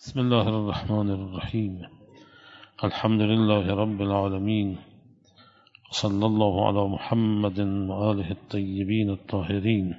بسم الله الرحمن الرحیم. الحمد لله رب العالمین، صلی الله علی محمد و آله الطیبین الطاهرین.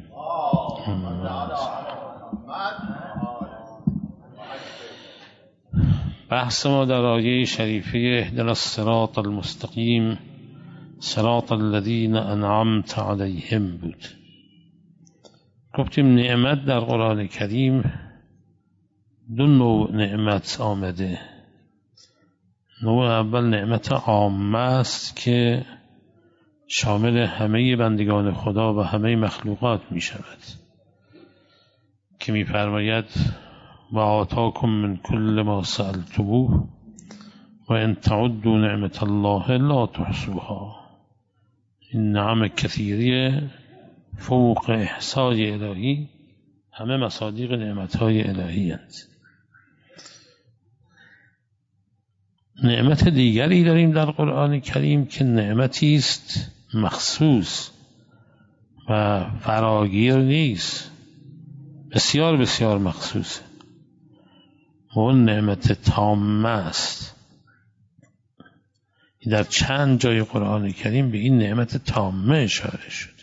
بحث ما در آیه شریفه اهدنا الصراط المستقیم صراط الذین انعمت علیهم بود. گفتیم نعمت در قرآن کریم دو نوع نعمت آمده. نوع اول نعمت عامه است که شامل همه بندگان خدا و همه مخلوقات می شود، که می فرماید و آتاکم من کل ما سألتموه و ان تعدوا نعمت الله لا تحصوها. این نعم کثیریه فوق احصای الهی، همه مصادیق نعمتهای الهی هست. نعمت دیگری داریم در قرآن کریم که نعمتی است مخصوص و فراگیر نیست، بسیار بسیار مخصوصه. اون نعمت تامه است. در چند جای قرآن کریم به این نعمت تامه اشاره شد.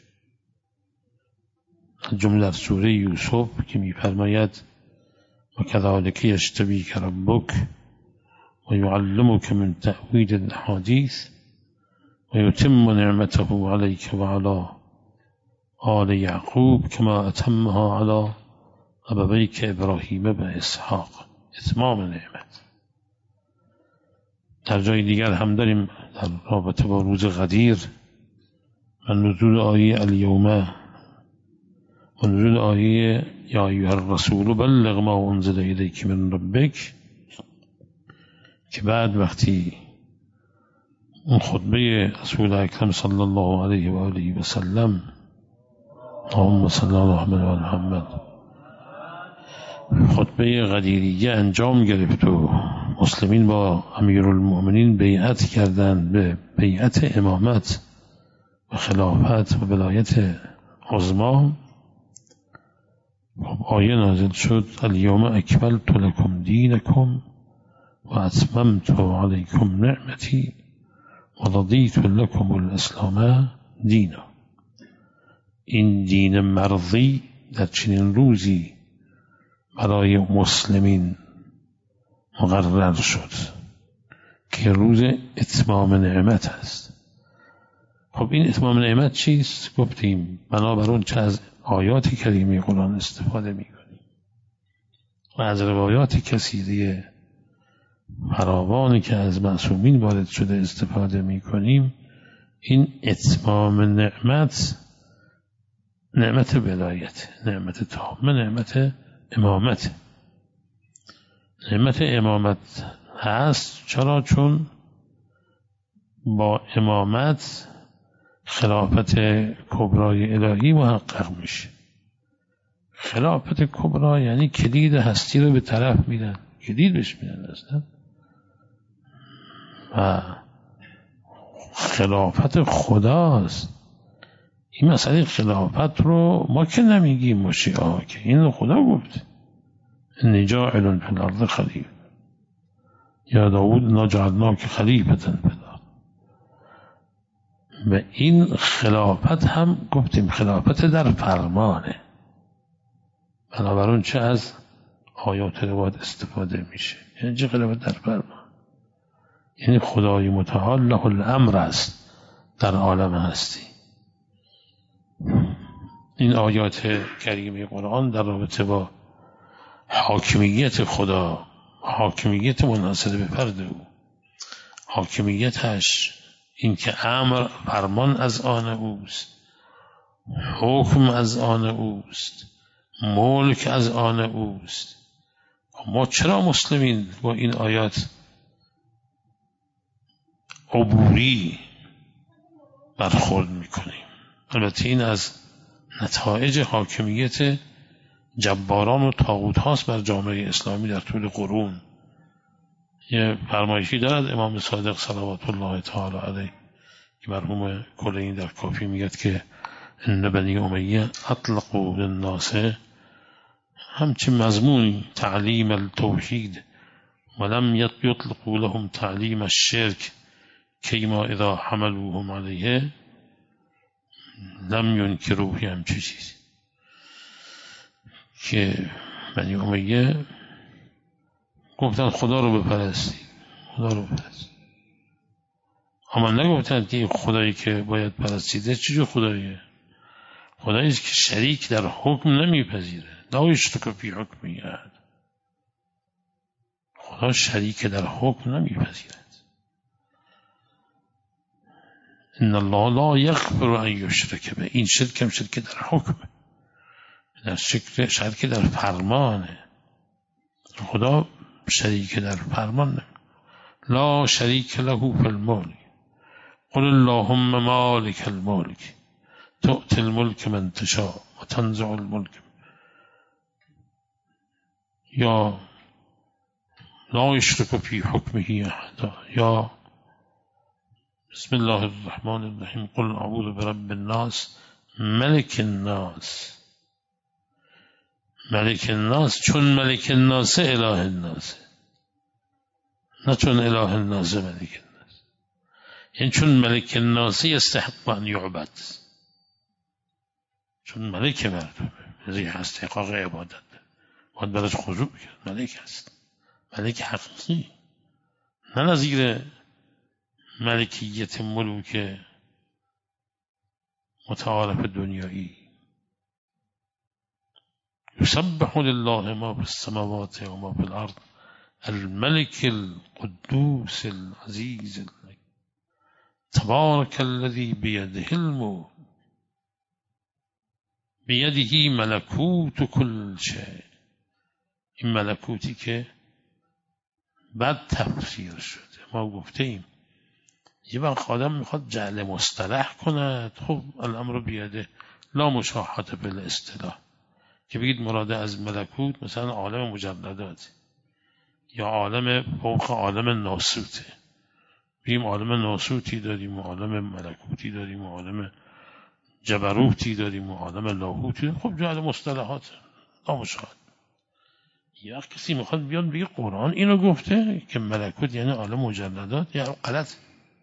جمله در سوره یوسف که می‌فرماید و کذالک یجتبیک ربک و یعلمک من تأویل الاحادیث و یتم نعمته علیک و علی آل یعقوب کما اتمها علی ابویک ابراهیم و اسحاق. اتمام نعمت. در جای دیگر هم داریم در رابطه با روز غدیر و نزول آیه الیوم و نزول آیه یا ایها الرسول بلغ ما انزل الیک من ربک، که بعد وقتی اون خطبه رسول اکرم صلی الله علیه و آله و سلم اللهم صل علی محمد خطبه غدیریه انجام گرفت و مسلمین با امیرالمؤمنین بیعت کردند به بیعت امامت و خلافت و ولایت عظما، آیه نازل شد الیوم اکملت لکم دینکم و اتممت علیکم نعمتی و رضیت لکم الاسلام دینا. این دین مرضی در چنین روزی برای مسلمین مقرر شد که روز اتمام نعمت است. خب این اتمام نعمت چیست؟ گفتیم بنابر اون چه از آیات کریمه قرآن استفاده می‌کنیم و از روایات کثیره فراوانی که از معصومین وارد شده استفاده می‌کنیم. این اتمام نعمت، نعمت ولایت، نعمت تامه، نعمت امامت. نعمت امامت هست. چرا؟ چون با امامت خلافت کبرای الهی محقق میشه. خلافت کبرا یعنی کلید هستی رو به طرف میدن، کلید بهش میدن اصلا. و خلافت خداست. این مسئله خلافت رو ما که نمیگیم مشیعا، که این رو خدا گفت انی جاعل فی الارض خلیفه یا داود انا جعلناک خلیفة فی الارض. و این خلافت هم گفتیم خلافت در فرمانه. بنابراین چه از آیات روایات استفاده میشه. یعنی چه خلافت در فرمان؟ یعنی خدای متعال له الامر است در عالم هستی. این آیات کریمه قرآن در رابطه با حاکمیت خدا، حاکمیت منحصر به فرد او، حاکمیتش، این که امر فرمان از آن اوست، حکم از آن اوست، ملک از آن اوست. ما چرا مسلمین با این آیات عبوری برخورد میکنیم؟ البته این از نتایج حاکمیت جباران و طاغوت هاست بر جامعه اسلامی در طول قرون. یه فرمایشی دارد امام صادق صلوات الله تعالی علیه که مرحوم کلینی در کافی میگد که ان بنی امیه اطلقوا للناس همچه مضمون تعلیم التوحید ولم يطلقوا لهم تعلیم الشرك کیما اذا حملوهم علیه لم ينکروه. همچه چیزی که بنی امیه گفتن خدا رو بپرستی، خدا رو بپرستی، اما نگفتن که خدایی که باید پرستیده چجور خداییه؟ خدایی است که شریک در حکم نمیپذیره. لا یشرک فی حکمه احد. خدا شریک در حکم نمیپذیرد. ان الله لا یغفر ان یشرک به. این شرک هم شرک در حکم، در شرک در فرمانه. خدا شریک در فرمان نمی. لا شریک له فی الملک قل اللهم مالک الملک تؤتی الملک من تشاء و تنزع الملک یا لا یشرک فی حکمه احد یا بسم الله الرحمن الرحیم قل اعوذ برب الناس ملک الناس. ملک الناس چون ملک الناس اله الناس، نه چون اله الناس ملک الناس. یعنی چون ملک الناس یستحق ان یعبد، چون ملک مردم ذی استحقاق عبادت باید براش خضوع کرد. ملک هست، ملک حقیقی، نه نظیر ملکیت ملوک متعارف دنیایی. یسبح لله ما فی السماوات و ما فی الارض الملك القدوس العزیز تبارک الذی بیده الملک بیده ملکوت کل شیء. این ملکوتی که بعد تفسیر شده. ما گفته ایم یه وقت آدم میخواد جعل مصطلح کند، خب الامر بیده لا مشاحت بالاصطلاح، که بگید مراده از ملکوت مثلا عالم مجردات یا عالم فوق عالم ناسوته. بگیم عالم ناسوتی داریم و عالم ملکوتی داریم و عالم جبروتی داریم و عالم لاهوتی داریم. خب جعل مصطلحات لا مشاحت. یا کسی میخواد بیاد بگه قرآن اینو گفته که ملکوت یعنی عالم مجردات، یا غلط.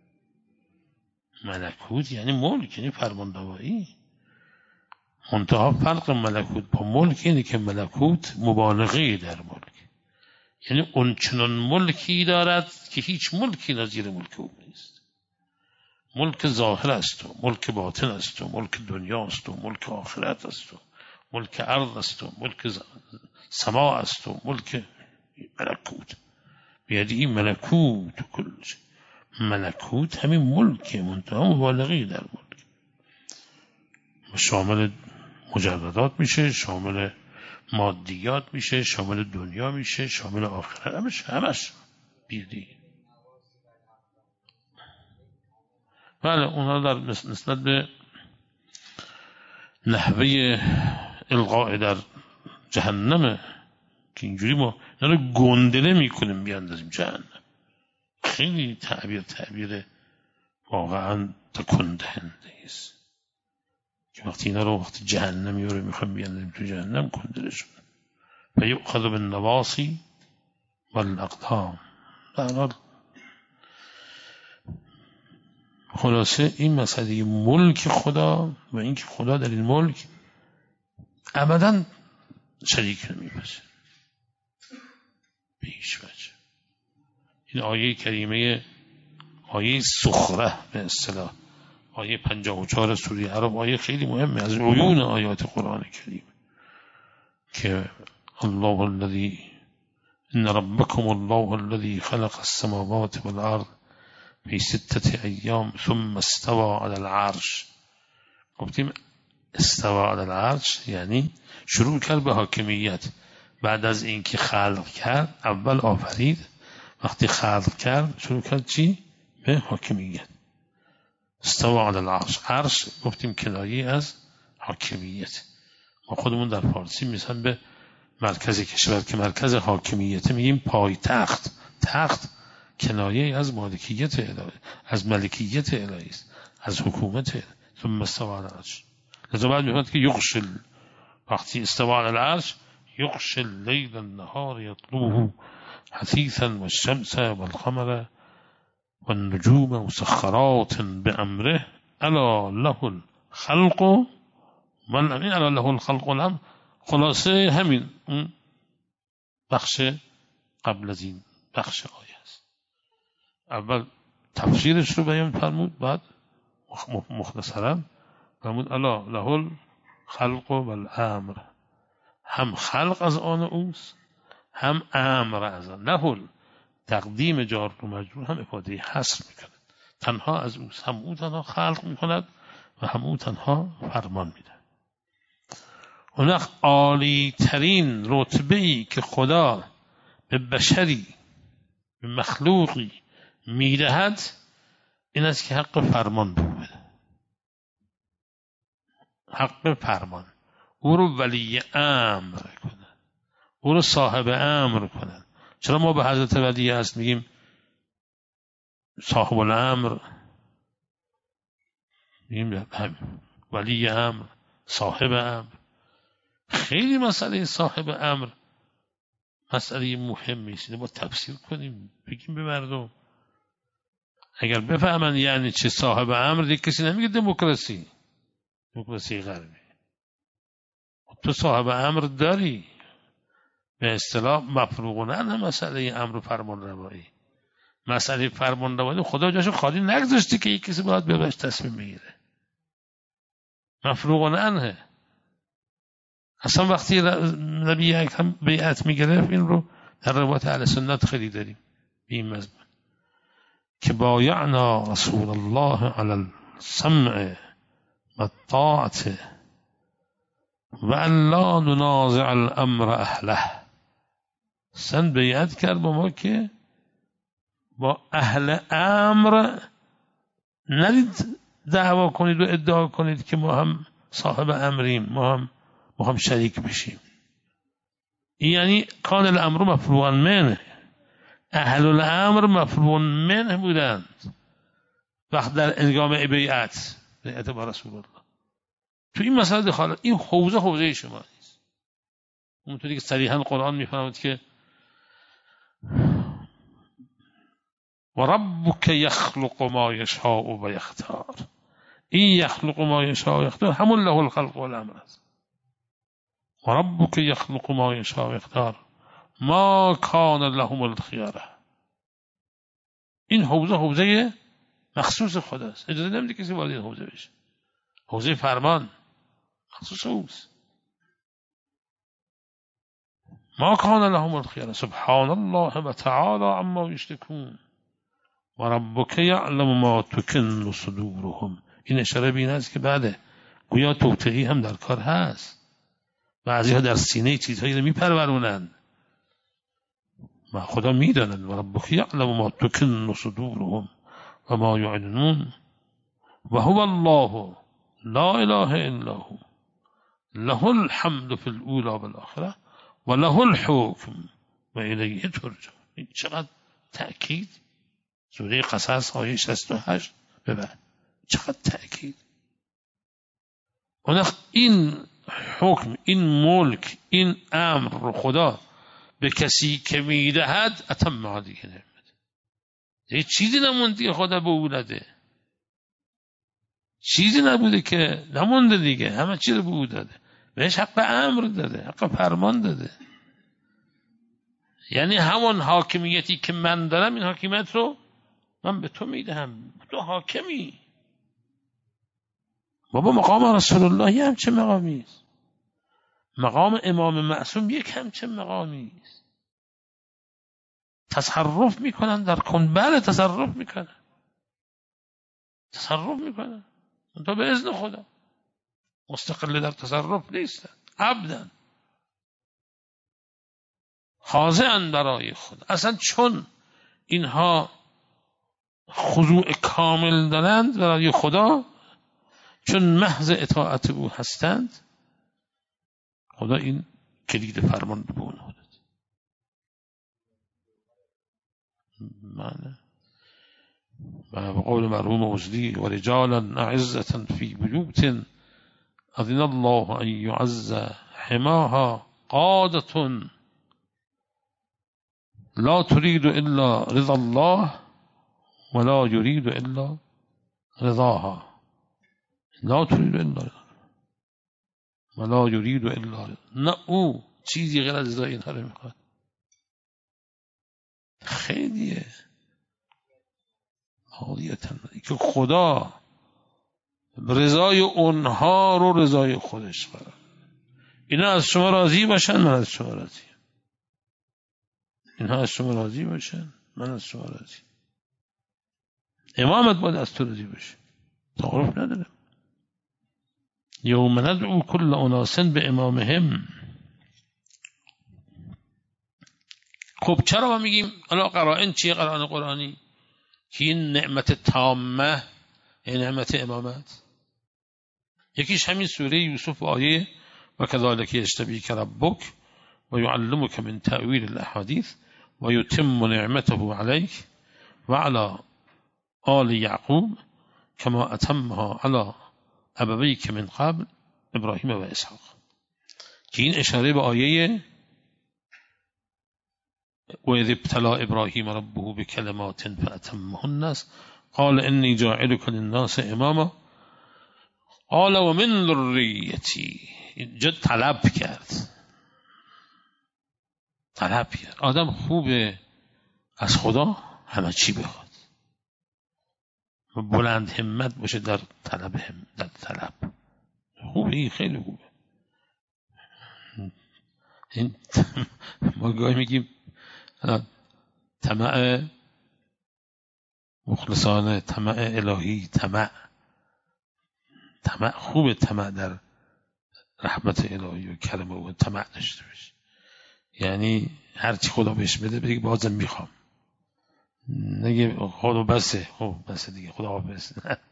ملکوت یعنی ملک، یعنی فرماندهایی. منتها فرق ملکوت با ملک اینه که ملکوت مبالغه در ملک، یعنی اون چنان ملکی دارد که هیچ ملکی نظیر ملک او نیست. ملک ظاهر است و ملک باطن است و ملک دنیا است و ملک آخرت است و ملک ارض است و ملک سما است و ملک ملکوت. بیادی ملکوت کل شیء. ملکوت همین ملک، منتها مبالغه در ملک، شامل مجردات میشه، شامل مادیات میشه، شامل دنیا میشه، شامل آخرت، همش بیدی. بله اونها در نسبت به نحوه القاء در جهنم که اینجوری ما اینا رو گندله میکنیم بیاندازیم جهنم، خیلی تعبیر واقعا تکون دهنده است که وقتی اینا رو وقتی جهنمی رو میخوایم بیاندازیم تو جهنم گندله شد. و یؤخذ بالنواصی والاقدام. در حال خلاصه این مسئله ملک خدا و اینکه خدا در این ملک ابدا شریک نمیباشه به هیچ وجه. این آیه کریمه، آیه سخره به اصطلاح، آیه 54 سوره عرب، آیه خیلی مهمه از عیون آیات قرآن کریم که الله الذی ان ربکم الله الذی خلق السماوات والارض فی 6 ایام ثم استوى علی العرش. گفتیم استوى علی العرش یعنی شروع کرد به حاکمیت. بعد از اینکه خلق کرد، اول آفرید، وقتی خلق کرد شروع کرد چی؟ به حاکمیت. استوى علی العرش. عرش گفتیم کنایه از حاکمیت. ما خودمون در فارسی مثلا به مرکز کشور که مرکز حاکمیت میگیم پایتخت. تخت کنایه از مالکیت الهی، از ملکیت الهی است، از حکومت الهی. ثم استوى علی العرش. لذا بعد میگوید که یغشی، وقتی استوى علی العرش یغشی اللیل النهار یطلبه حثيثا والشمس والقمر والنجوم مسخرات بأمره ألا له الخلق والأمر. ألا له الخلق والأمر خلاصه همین بخش قبل از این بخش آیه است. اول تفسیرش رو بیان فرمود، بعد مختصرا فرمود الا له الخلق والامر، هم خلق از آن اوست هم امر از آن. له تقدیم جار و مجرور هم افاده حصر میکند، تنها از اوست، هم او تنها خلق میکند و هم او تنها فرمان میده. اون عالی ترین رتبه‌ای که خدا به بشری، به مخلوقی میدهد این است که حق فرمان بده، حق فرمان، او رو ولی امر کنه، او رو صاحب امر کنه. چرا ما به حضرت ولی هست میگیم صاحب الامر، میگیم ولی امر، صاحب امر؟ خیلی مسئله صاحب امر مسئله مهمی است، با تفسیر کنیم بگیم به مردم اگر بفهمن یعنی چه صاحب امر. دیگه کسی نمیگه دموکراسی غربی. تو صاحب امر داری، به اصطلاح مفروغ هم مسئله امر و فرمان روایی. مسئله فرمان روایی خدا جاشو خالی نگذاشته که یک کسی باید بهش تصمیم بگیره، مفروغ عنه. اصلا وقتی نبی اکرم بیعت میگرفت، این رو در روایت اهل سنت خیلی داریم به این مضمون که بایعنا رسول الله علی السمع و الطاعة و ان لا ننازع الامر اهله. سن بیعت کرد با ما که با اهل امر ندید دعوا کنید و ادعا کنید که ما هم صاحب امریم، ما هم شریک بشیم. یعنی کان الامر مفروغا منه، اهل الامر مفروغ منه بودند وقت در انجام بیعت با رسول الله. تو این مسئله دخالت، این حوزه شما نیست. اونطوری که صریحا قرآن میفرماید که و ربک یخلق ما یشاء و یختار. این یخلق ما یشاء و یختار همون له الخلق والامر است. و ربک یخلق ما یشاء و یختار ما کان لهم الخیاره. این حوزه مخصوص خداست، اجازه نمیده کسی وارد این حوزه بشه. حوزه فرمان مخصوص اوست. ما کان لهم الخیاره سبحان الله و تعالی عما یشرکون و ربک یعلم ما تکن صدورهم. این اشاره به این است که بعد گویا توطئه‌ای هم در کار هست، بعضی ها در سینه چیزهایی رو میپرورونند و خدا میداند. و ربک یعلم ما تکن صدورهم و ما یعلنون و هو الله لا اله الا هو له الحمد فی الاولی والآخرة و له الحکم و الیه ترجعون. این چقدر تأکید. سوره قصص آیه 68 ببر چقدر تأکید. اون این حکم، این ملک، این امر رو خدا به کسی که میدهد اتم علیه نعمت. یه چیزی نمونده خدا به او نده، چیزی نبوده که نمونده دیگه، همه چیز رو به او داده، بهش حق امر داده، حق فرمان داده. یعنی همون حاکمیتی که من دارم، این حاکمیت رو من به تو میدهم، تو حاکمی. بابا مقام رسول الله یه همچه مقامی است، مقام امام معصوم یک همچه مقامی است. تصرف میکنن در کن، بله تصرف میکنن تا به اذن خدا، مستقل در تصرف نیستن، عبدن خاضعن برای خدا. اصلا چون اینها خضوع کامل دارند برای خدا، چون محض اطاعت او هستند، خدا این کلید فرمان به اونها داد. معنی و قول مرحوم عزلی و رجالا اعزة فی بیوت اذن الله ان یعز حماها قادة لا تريد الا رضا الله ولا يريد الا رضاها. لا تريد الا رضا ولا یرید الا، نه او چیزی غیر از رضای اینها رو میخواد. خیلیه حالیتن که خدا رضای اونها رو رضای خودش برد. اینا از شما راضی باشن، من از شما راضی. اینها از شما راضی باشن، من از شما راضی. امامت باید از تو راضی باشه، تعارف نداره. یوم ندعو کل اناس به امامهم. خب چرا ما میگیم حالا قرائن چیه؟ قرائن قرآنی که این نعمت تامه، این نعمت امامت، یکیش همین سوره یوسف آیه و کذالک یجتبیک ربک و یعلمک من تأویل الاحادیث و یتم نعمته علیک و علی آل یعقوب کما اتمها علی ابویک من قبل ابراهیم و اسحاق، که این اشاره به آیه و اذ ابتلی ابراهیم ربه بکلمات فاتمهن است. قال انی جاعلک للناس اماما قال و من ذریتی. اینجا طلب کرد. آدم خوبه از خدا همه چی بخواد و بلند همت باشه در طلب. خوبه، این خیلی خوبه. این ما گاهی میگیم طمع مخلصانه، طمع الهی، طمع خوبه، طمع در رحمت الهی و کرم او طمع داشته باشه. یعنی هرچی خدا بهش بده بگه بازم میخوام، نگه خدا بسه، بسه دیگه، خدا حافظ.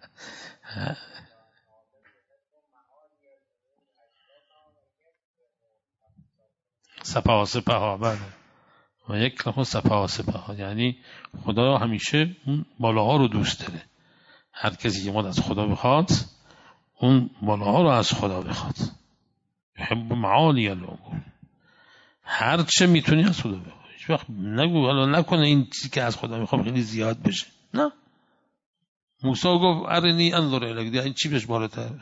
سپه ها بله، و یک لحظه سپه ها، یعنی خدا همیشه اون بالاها رو دوست داره. هر کسی که ما از خدا بخواد اون بالاها رو از خدا بخواد. يحب معالی الامور، هر چه میتونی از خدا بخواد. هیچ وقت نگو حالا نکنه این چیزی که از خدا میخوام خیلی زیاد بشه. نه، موسی گفت ارنی انظر الیک، این چی بهش بالاتر.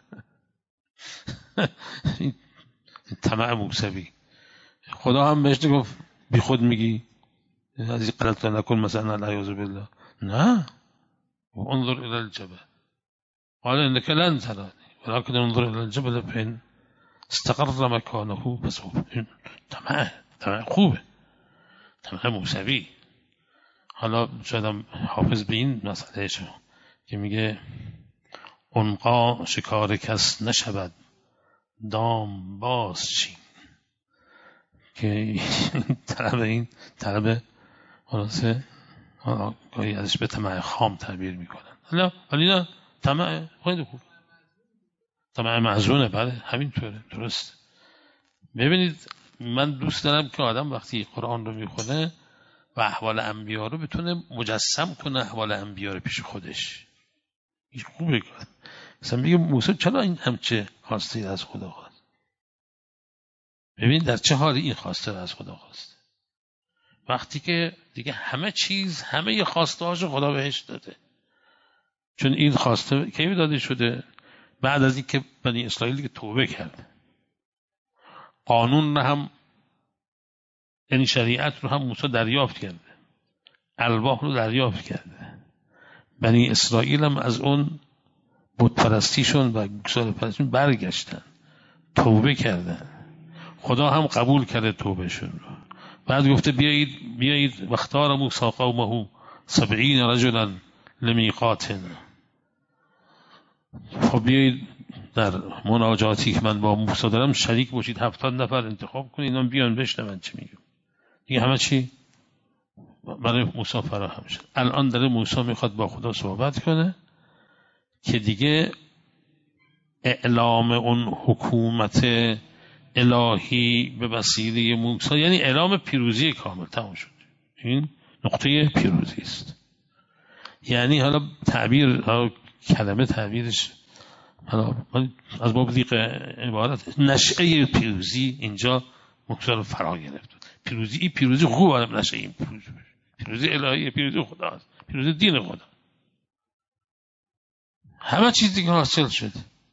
این طمع موسوی. خدا هم بهش گفت بی خود میگی از این غلط نکن مثلا العیاذ بالله. نه، انظر الی الجبل قال انک لن ترانی ولكن انظر الی الجبل فإن استقر مكانه فسوف. طمع خوبه، طمع موسوی. حالا شاید حافظ به این مسئله شو که میگه عنقا شکار کس نشود دام باز چین، که این طلب خلاصه گاهی ازش به طمع خام تعبیر میکنن. حالا نه، طمع خیلی خوب، طمع معزونه، بله همینطوره، درست. ببینید من دوست دارم که آدم وقتی قرآن رو میخونه و احوال انبیا رو بتونه مجسم کنه، احوال انبیا رو پیش خودش. این خوبه. مثلا میگه موسی چرا این همچه خواسته از خدا خواست؟ ببین در چه حالی این خواسته از خدا خواسته، وقتی که دیگه همه چیز، همه خواسته هاشو خدا بهش داده. چون این خواسته کی داده شده؟ بعد از این که بنی اسرائیل دیگه توبه کرده، قانون رو هم، یعنی شریعت رو هم موسی دریافت کرده، الواح رو دریافت کرده. بنی اسرائیل هم از اون بت پرستیشون و گوساله پرستیشون برگشتن، توبه کردن، خدا هم قبول کرده توبهشون رو. بعد گفته بیایید واختار موسی قومه 70 رجلا لمیقاتنا. خب بیایید در مناجاتی که من با موسی دارم شریک باشید، 70 نفر انتخاب کنید، اینا بیان بشنون چی میگم. دیگه همه چی برای موسی فراهم شد. الان داره موسی میخواد با خدا صحبت کنه که دیگه اعلام اون حکومت الهی به وسیله موسی، یعنی اعلام پیروزی کامل تمام شد. این نقطه پیروزی است. یعنی حالا کلمه تعبیرش حالا از باب دیگه عبارت نشعه پیروزی اینجا موسی رو فرا گرفت. پیروزی، پیروزی خوب آدم نشه، این پیروزی الهیه، پیروزی خداست، پیروزی دین خدا. همه چیز دیگه حاصل شد.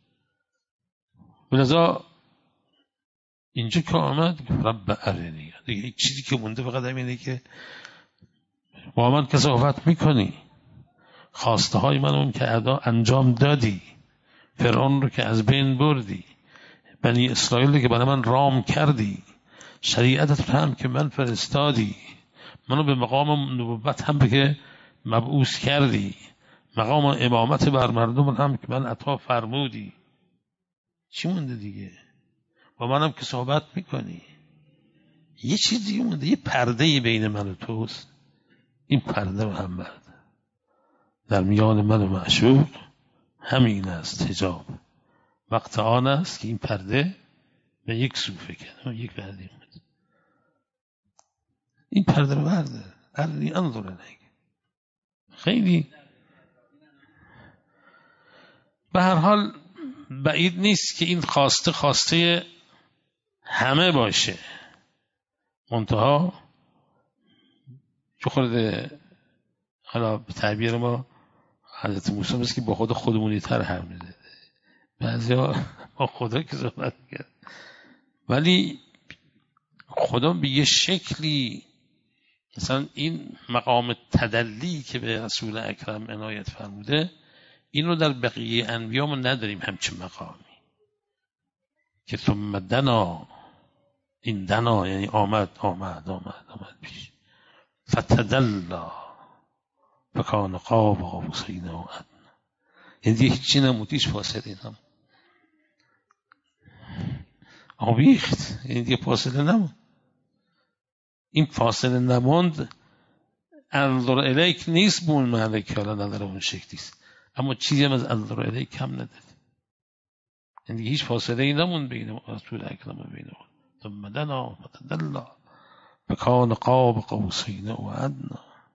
لذا اینجا که آمد رب ارنی، دیگه یک چیزی که مونده فقط همینه که با من که صحبت میکنی، خواسته های من اون که ادا انجام دادی، فرعون رو که از بین بردی، بنی اسرائیل رو که برای من رام کردی، شریعتت رو هم که من فرستادی، منو به مقام نبوت هم که مبعوث کردی، مقام امامت بر مردم هم که من عطا فرمودی. چی مونده دیگه؟ با منم که صحبت میکنی. یه چیز دیگه مونده، یه پرده بین من و توست. این پرده محمد در میان من و معشوق همین است، حجاب. وقت آن است که این پرده به یک سو فکن، یک پرده مونده. این پرده رو برده ارنی انظر الیک. خیلی به هر حال بعید نیست که این خواسته همه باشه، منتها چه خورده حالا به تعبیر ما حضرت موسی مثل که با خود خودمونی تر حرف میزده، بعضی ها با خدا که صحبت کرد، ولی خدا به یه شکلی مثلا این مقام تدلی که به رسول اکرم عنایت فرموده، این رو در بقیه انبیا ما نداریم همچین مقامی که ثم دنا، این دنا یعنی آمد پیش، فتدلا فکان قاب قوسین و ادنی، یعنی دیگه هیچی نمود، هیچ فاصله این هم آویخت، یعنی دیگه فاصله نمود. این فاصله نموند انظر الیک نیست، بون معنی که حالا نداره اون شکلیست، اما چیزی هم از انظر الیک کم نداره، یعنی هیچ فاصله ای نموند بین رسول اکرم و بین خود. ثم دنا فتدلا فکان قاب قوسین و ادنی.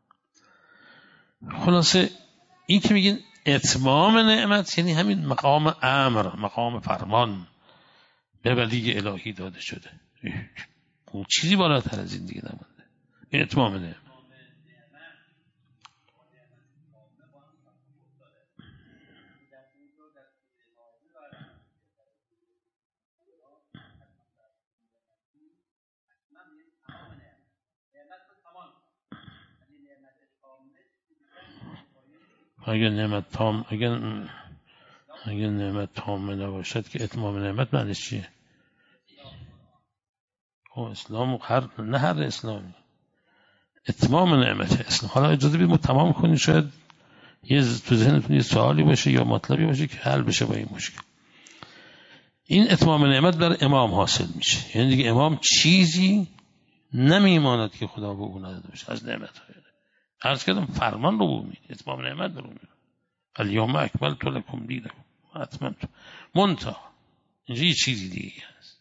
خلاصه این که میگین اتمام نعمت یعنی همین مقام امر، مقام فرمان به ولی الهی داده شده. اون چیزی بالاتر از این دیگه نمونده. این اتمام نعمت. اگر نعمت تام نباشد که اتمام نعمت معنیش چیه؟ اسلام نه هر اسلامی اتمام نعمت اسلام. حالا اجازه بدید ما تمام کنیم، شاید یه تو ذهنتون یه سوالی باشه یا مطلبی باشه که حل بشه با این مشکل. این اتمام نعمت بر امام حاصل میشه، یعنی دیگه امام چیزی نمیماند که خدا به اون نداده باشه از نعمت های. عرض کردم فرمان رو میده، اتمام نعمت رو میده. الیوم اکملت لکم دینکم و اتممت. منتها اینجا یه چیزی دیگه هست.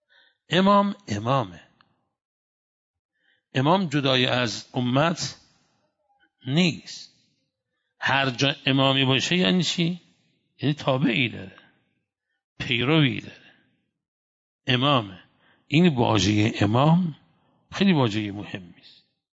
امام جدای از امت نیست. هر جا امامی باشه یعنی چی؟ یعنی تابعی داره، پیروی داره. امامه. این واژه امام خیلی واژه مهمی است.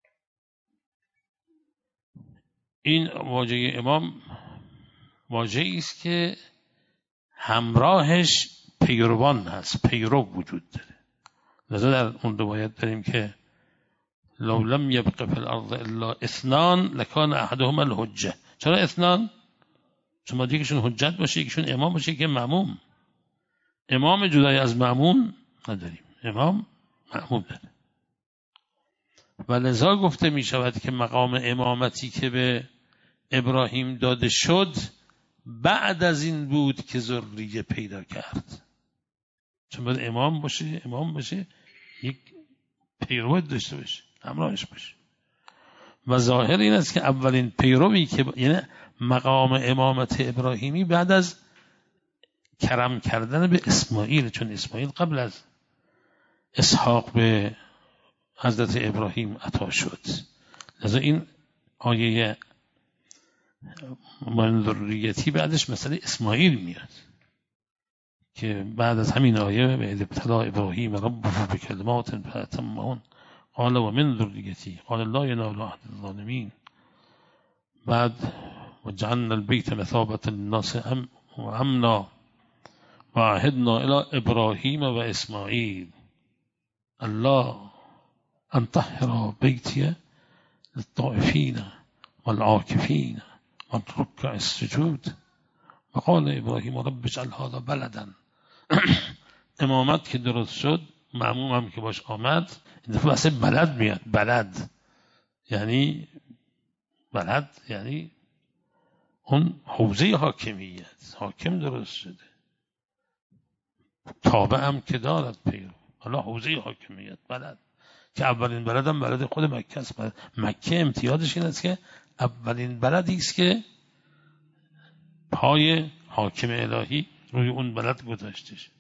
این واژه امام واژه‌ای است که همراهش پیروان هست، پیرو وجود داره. لذا در اون روایت داریم که لو لم یبق فی الارض الا اثنان لکان احدهما الحجه. چرا اثنان؟ چون باید یکیشون حجت باشه، یکیشون امام باشه، یکی مأموم. امام جدای از مأموم نداریم، امام مأموم داره. و لذا گفته می شود که مقام امامتی که به ابراهیم داده شد بعد از این بود که ذریه پیدا کرد. چون باید امام باشه یک پیرو داشته باشه، همراهش باشه. و ظاهر این است که اولین پیروی که یعنی مقام امامت ابراهیمی بعد از کرم کردن به اسماعیل، چون اسماعیل قبل از اسحاق به حضرت ابراهیم عطا شد. لذا این آیه من ذریتی بعدش مثلا اسماعیل میاد که بعد از همین آیه به ابتلا ابراهیم ربه بکلمات فاتمهن قال و من ذریتی قال لا ینال عهد الظالمین. بعد وجعلنا البيت مثابة للناس وامنا وعهدنا الى ابراهیم و اسماعیل الله ان طهر بیتی للطائفین والعاکفین والركع السجود. و قال ابراهیم رب اجعل هذا بلدا. امامت که درست شد، مأموم هم که باش آمد، این دفعه واسه بلد میاد. بلد یعنی اون حوزه حاکمیت، حاکم درست شده، تابع هم که دارد پیرو. حالا حوزه حاکمیت بلد که اولین بلد هم بلد خود مکه است. مکه امتیازش این است که اولین بلدی است که پای حاکم الهی روی اون بلد گذاشته شد.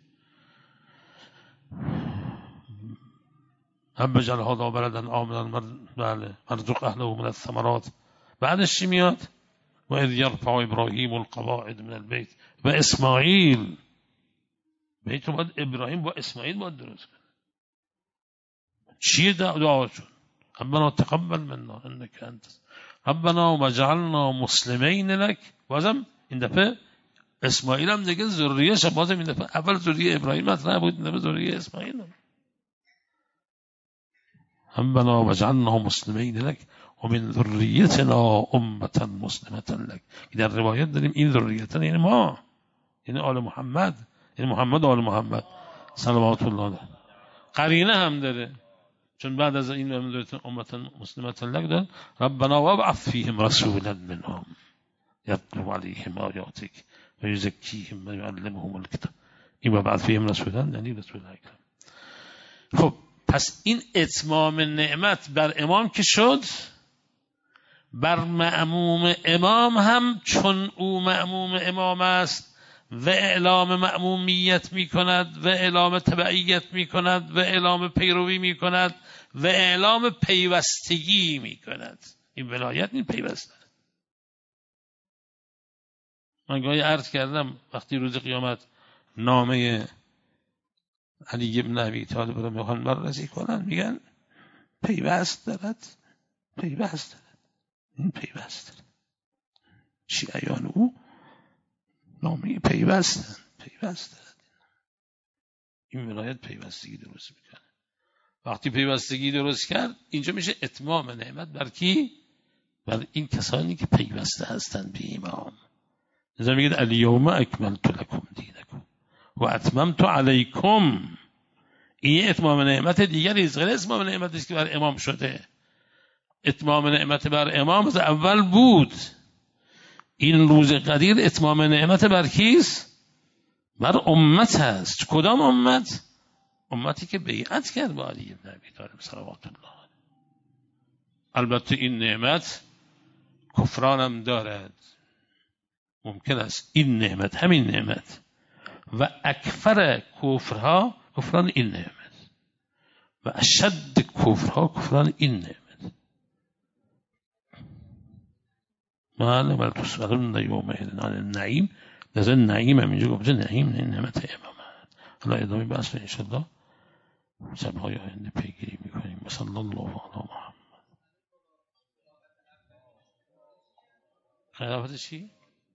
رب اجعل هذا بلدا آمنا وارزق اهله من الثمرات. بعدش چی میاد؟ و اذ یرفع ابراهیم القواعد من البیت و اسماعیل. بیت رو باید ابراهیم با اسماعیل باید درست کنه. چیه دعاشون؟ ربنا تقبل منا انک انت ربنا وجعلنا مسلمین لک. بازم این دفعه اسماعیل هم دیگه ذریه‌اش، بازم این دفعه اول ذریه ابراهیم مطرح بود، این دفعه ذریه اسماعیل هم. ربنا وجعلنا مسلمین لک و من ذریتنا امة مسلمة لک. در روایت داریم این ذریتنا یعنی ما، یعنی آل محمد، یعنی محمد و آل محمد صلوات الله علیه. قرینه هم داره، چون بعد از این امة مسلمة لک داره ربنا وابعث فیهم رسولا منهم یتلو علیهم آیاتک و یزکیهم و یعلمهم الکتاب. این وابعث فیهم رسولا یعنی رسول اکرم. خب پس این اتمام نعمت بر امام که شد، بر مأموم امام هم چون او مأموم امام است و اعلام مأمومیت می کند و اعلام تبعیت می کند و اعلام پیروی می کند و اعلام پیوستگی می کند. این ولایت این پیوسته. من گاهی عرض کردم وقتی روز قیامت نامه علی ابن ابی طالب رو میخوان بررسی کنن، میگن پیوست دارد، پیوست دارد. این پیوست دارد. شیعیان او نامه پیوست دارد. این ولایت پیوستگی درست میکنه. وقتی پیوستگی درست کرد، اینجا میشه اتمام نعمت بر کی؟ بر این کسانی که پیوسته هستند به امام. لذا میگه الیوم اکملت لکم دینکم و اتممت علیکم. این اتمام نعمت دیگری است، غیر اتمام نعمتی است که بر امام شده. اتمام نعمت بر امام از اول بود. این روز قدیر اتمام نعمت بر کیست؟ بر امت است. کدام امت؟ امتی که بیعت کرد با علی بن ابی طالب صلوات الله علیه. البته این نعمت کفرانم دارد. ممکن است این نعمت، همین نعمت و اکثر کفرها کفران این نعمت و اشد کفرها کفران این نعمت. معلم التسألون یومئذ عن النعیم. لذا نعیم هم اینجا گفته نعیم نه نعمت امام. حالا ادامه بحث ان شاء الله شب‌های آینده پیگیری می‌کنیم. صلی الله علی محمد. خلافت چی؟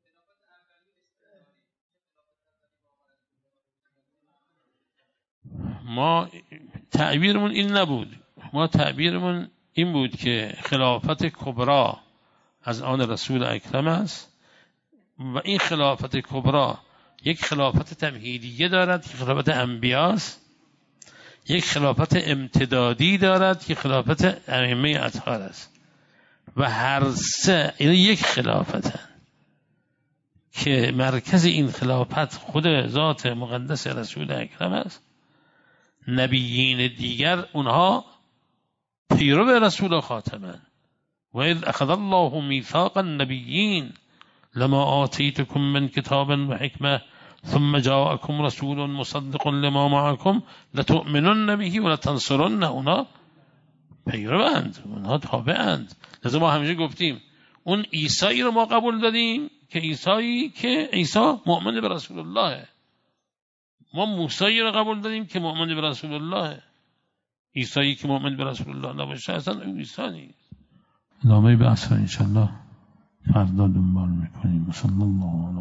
ما تعبیرمون این نبود. ما تعبیرمون این بود که خلافت کبرا از آن رسول اکرم است و این خلافت کبرا یک خلافت تمهیدیه دارد که خلافت انبیاست، یک خلافت امتدادی دارد که خلافت ائمه اطهار است و هر سه یک خلافتن که مرکز این خلافت خود ذات مقدس رسول اکرم است. نبیین دیگر اونها پیرو به رسول خاتمن. و اذ اخذ الله میثاق النبیین لما آتیتکم من کتاب و حکمه ثم جاءکم رسول مصدق لما معکم لتؤمنن به و لتنصرن. اونا پیروند، اونها تابعند. لذا ما همیشه گفتیم اون عیسی رو ما قبول دادیم که عیسی مؤمن به رسول الله. ما موسی رو قبول دادیم که مؤمن به رسول الله. عیسایی که مؤمن به رسول الله نباشه اصلا اون عیسی نیست. ادامه بحث را انشالله فردا دنبال میکنیم. صلی الله علیه